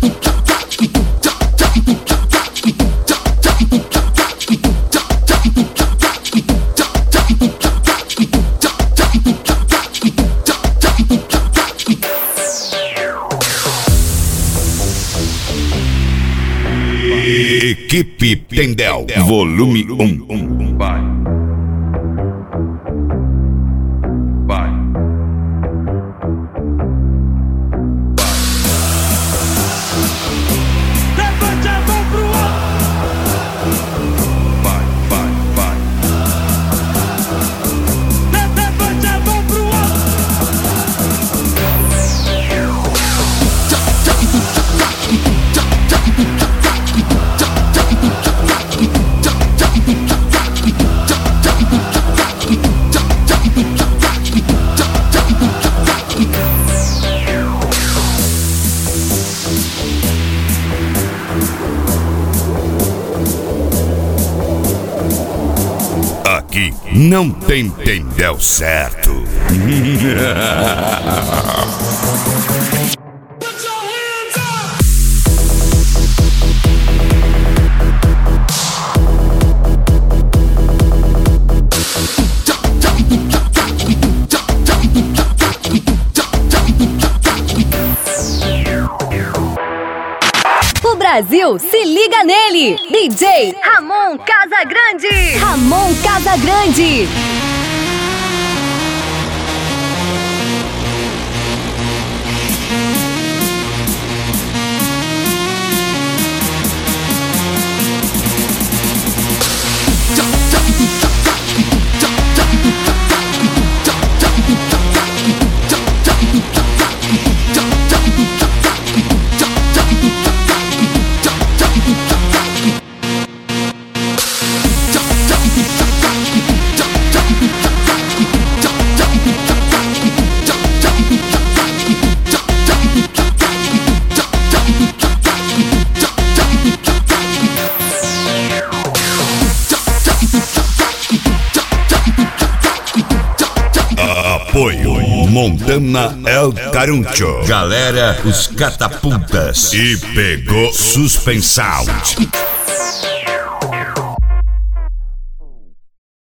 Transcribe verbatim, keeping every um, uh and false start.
Equipe Tendel, volume um. Vai. Vai. Levante a mão pro alto. Vai, vai, vai. Levante a mão pro alto. Aqui não tem Tendel certo. O Brasil se liga nele, D J Ramon Casagrande. Ramon Casagrande. Apoio Montana El Caruncho. Galera, os catapultas. E pegou Suspensound.